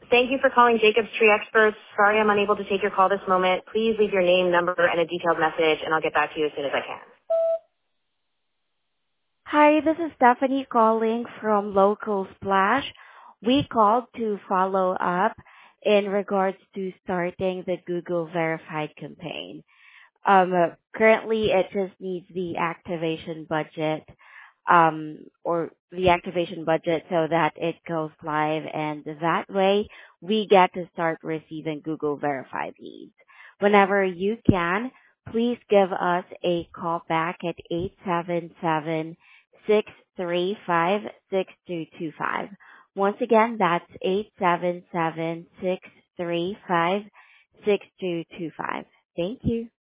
Thank you for calling Jacobs Tree Experts. Sorry I'm unable to take your call this moment. Please leave your name, number, and a detailed message, and I'll get back to you as soon as I can. Hi, this is Stephanie calling from Local Splash. We called to follow up in regards to starting the Google Verified campaign. Currently, it just needs the activation budget, or the activation budget so that it goes live, and that way we get to start receiving Google Verified leads. Whenever you can, please give us a call back at 877-635-6225. Once again, that's 877-635-6225. Thank you.